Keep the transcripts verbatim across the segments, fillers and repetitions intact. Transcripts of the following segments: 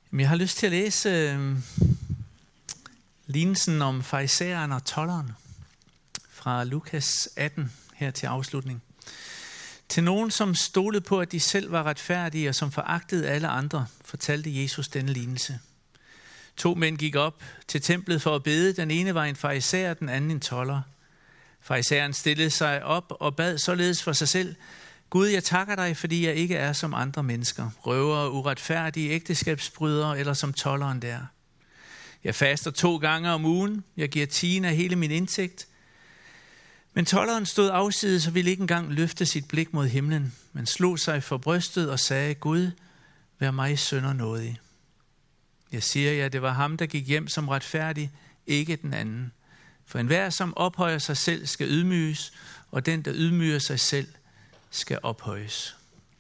Jeg har lyst til at læse øh, lignelsen om farisæeren og tolderen fra Lukas atten her til afslutning. Til nogen, som stolede på, at de selv var retfærdige og som foragtede alle andre, fortalte Jesus denne lignelse. To mænd gik op til templet for at bede. Den ene var en farisæer, den anden en tolder. Farisæeren stillede sig op og bad således for sig selv: Gud, jeg takker dig, fordi jeg ikke er som andre mennesker, røvere, uretfærdige, ægteskabsbrydere eller som tolderen der. Jeg faster to gange om ugen, jeg giver tiende af hele min indtægt. Men tolderen stod afsides og ville ikke engang løfte sit blik mod himlen, men slog sig for brystet og sagde: Gud, vær mig synder nådig. Jeg siger jer, det var ham, der gik hjem som retfærdig, ikke den anden. For enhver, som ophøjer sig selv, skal ydmyges, og den, der ydmyger sig selv, skal ophøjes.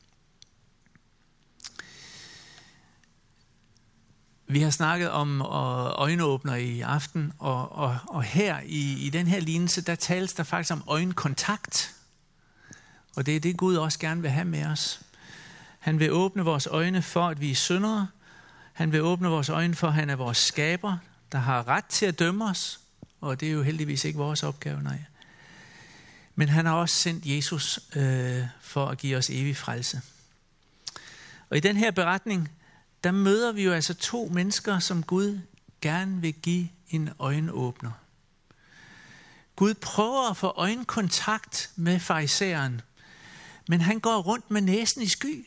Vi har snakket om øjenåbner i aften, og, og, og her i, i den her lignelse, der tales der faktisk om øjenkontakt. Og det er det, Gud også gerne vil have med os. Han vil åbne vores øjne for, at vi er syndere. Han vil åbne vores øjne for, at han er vores skaber, der har ret til at dømme os. Og det er jo heldigvis ikke vores opgave, nej. Men han har også sendt Jesus øh, for at give os evig frelse. Og i den her beretning, der møder vi jo altså to mennesker, som Gud gerne vil give en øjenåbner. Gud prøver at få øjenkontakt med farisæeren, men han går rundt med næsen i sky.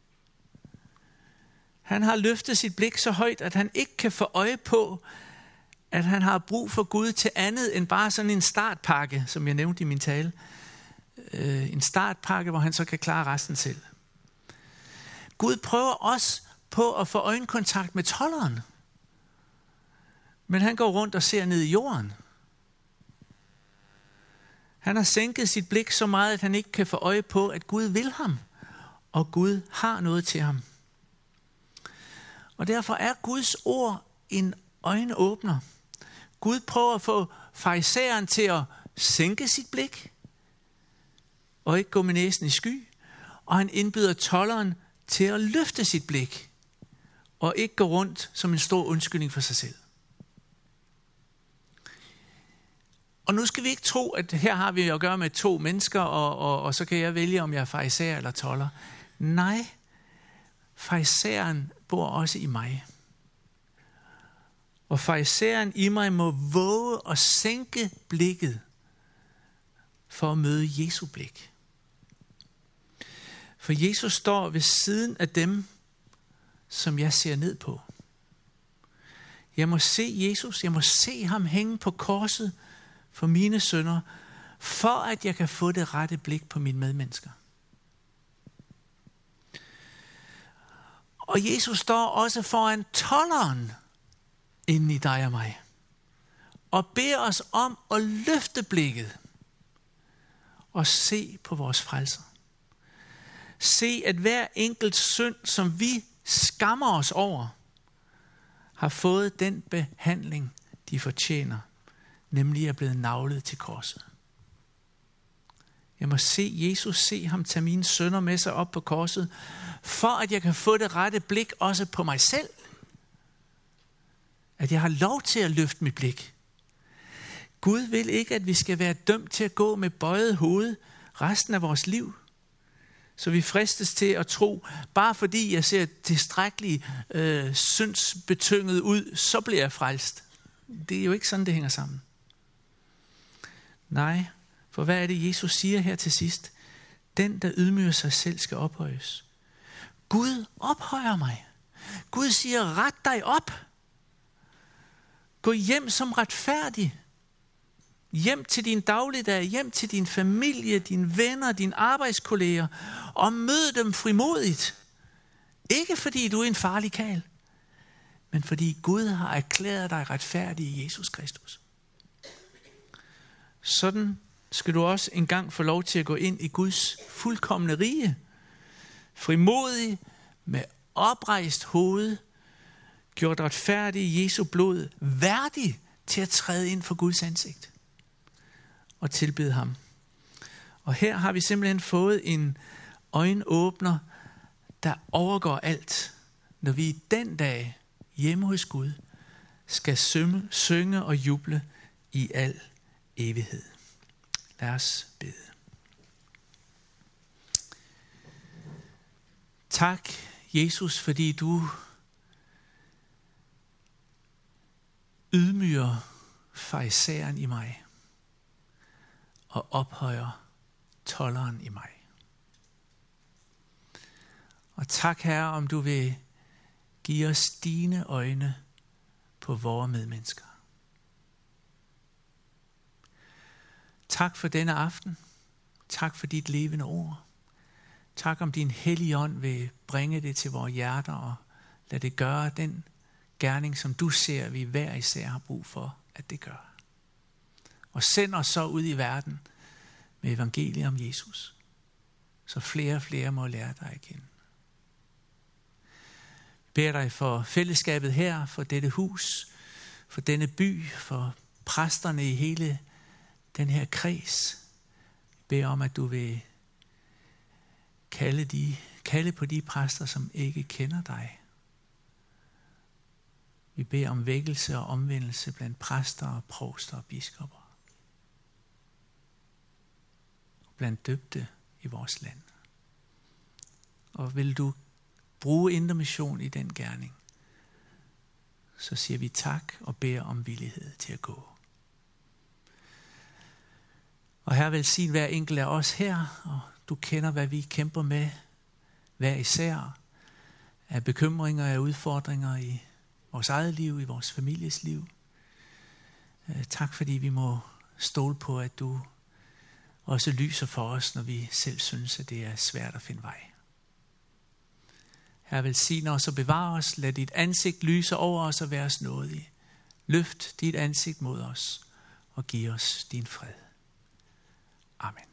Han har løftet sit blik så højt, at han ikke kan få øje på, at han har brug for Gud til andet end bare sådan en startpakke, som jeg nævnte i min tale. Øh, en startpakke, hvor han så kan klare resten selv. Gud prøver også på at få øjenkontakt med tolderen. Men han går rundt og ser ned i jorden. Han har sænket sit blik så meget, at han ikke kan få øje på, at Gud vil ham. Og Gud har noget til ham. Og derfor er Guds ord en øjenåbner. Gud prøver at få farisæeren til at sænke sit blik og ikke gå med næsen i sky. Og han indbyder tolderen til at løfte sit blik og ikke gå rundt som en stor undskyldning for sig selv. Og nu skal vi ikke tro, at her har vi at gøre med to mennesker, og, og, og så kan jeg vælge, om jeg er farisæer eller tolder. Nej, farisæeren bor også i mig. Og farisæeren i mig må våge at sænke blikket for at møde Jesu blik. For Jesus står ved siden af dem, som jeg ser ned på. Jeg må se Jesus, jeg må se ham hænge på korset for mine synder, for at jeg kan få det rette blik på mine medmennesker. Og Jesus står også foran tolderen inden i dig og mig, og beder os om at løfte blikket og se på vores frelser. Se, at hver enkelt synd, som vi skammer os over, har fået den behandling, de fortjener, nemlig er blevet naglet til korset. Jeg må se Jesus, se ham tage mine synder med sig op på korset, for at jeg kan få det rette blik også på mig selv. At jeg har lov til at løfte mit blik. Gud vil ikke, at vi skal være dømt til at gå med bøjet hoved resten af vores liv. Så vi fristes til at tro, bare fordi jeg ser tilstrækkeligt øh, syndsbetynget ud, så bliver jeg frelst. Det er jo ikke sådan, det hænger sammen. Nej, for hvad er det, Jesus siger her til sidst? Den, der ydmyger sig selv, skal ophøjes. Gud ophøjer mig. Gud siger, ret dig op. Gå hjem som retfærdig. Hjem til din dagligdag, hjem til din familie, dine venner, dine arbejdskolleger, og mød dem frimodigt. Ikke fordi du er en farlig karl, men fordi Gud har erklæret dig retfærdig i Jesus Kristus. Sådan skal du også engang få lov til at gå ind i Guds fuldkomne rige. Frimodig, med oprejst hoved, gjort retfærdig i Jesu blod, værdig til at træde ind for Guds ansigt og tilbede ham. Og her har vi simpelthen fået en øjenåbner, der overgår alt, når vi i den dag hjemme hos Gud, skal synge, synge og juble i al evighed. Lad os bede. Tak, Jesus, fordi du ydmyger farisæeren i mig og ophøjer tolderen i mig. Og tak, Herre, om du vil give os dine øjne på vores medmennesker. Tak for denne aften. Tak for dit levende ord. Tak om din hellige ånd vil bringe det til vores hjerter og lad det gøre den gerning, som du ser, vi hver især har brug for, at det gør. Og send os så ud i verden med evangeliet om Jesus, så flere og flere må lære dig at kende. Jeg beder dig for fællesskabet her, for dette hus, for denne by, for præsterne i hele den her kreds. Jeg beder om, at du vil kalde, de, kalde på de præster, som ikke kender dig. Vi beder om vækkelse og omvendelse blandt præster og provster og biskopper. Blandt døbte i vores land. Og vil du bruge Indre Mission i den gerning, så siger vi tak og beder om villighed til at gå. Og Herre, velsign hver enkelt af os her, og du kender, hvad vi kæmper med, hver især, af bekymringer, af udfordringer i vores eget liv, i vores families liv. Tak, fordi vi må stole på, at du også lyser for os, når vi selv synes, at det er svært at finde vej. Herre, velsign os og bevare os. Lad dit ansigt lyse over os og være os nådig. Løft dit ansigt mod os og giv os din fred. Amen.